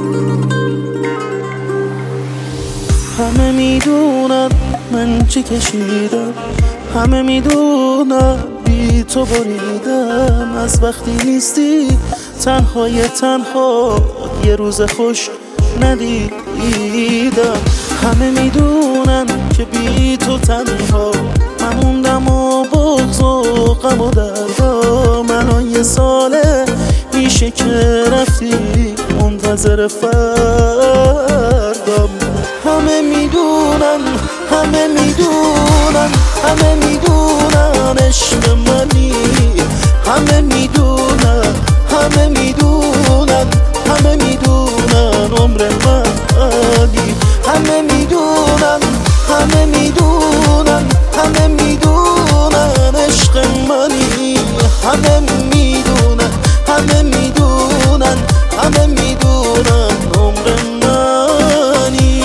همه میدونن من چی کشیدم، همه میدونن بی تو بریدم. از وقتی نیستی تنها یه روز خوش ندیدم. همه میدونن که بی تو تنها من موندم و بغض و غم و دردام. الان یه ساله میشه که رفتی، منتظر فردام. همه میدونن عشق منی، همه میدونن عمر منی. همه میدونن عشق منی، همه میدونن عمر منی.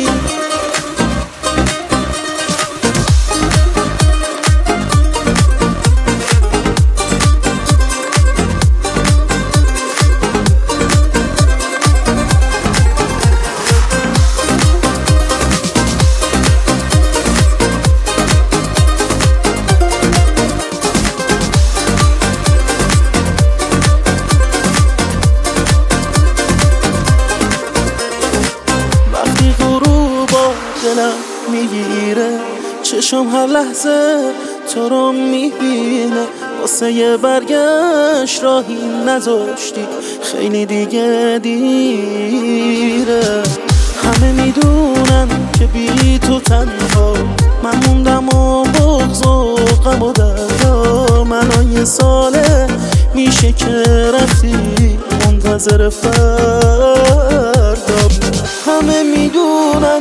دلم میگیره، چشم هر لحظه تو رو میبینه. واسه یه برگشت راهی نذاشتی، خیلی دیگه دیره. همه میدونن که بی تو تنها من موندم و بغض و غم و دردام. الان یه ساله میشه که رفتی، منتظر فردام. همه میدونن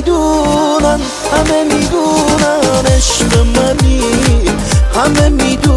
عشق منی، همه میدونن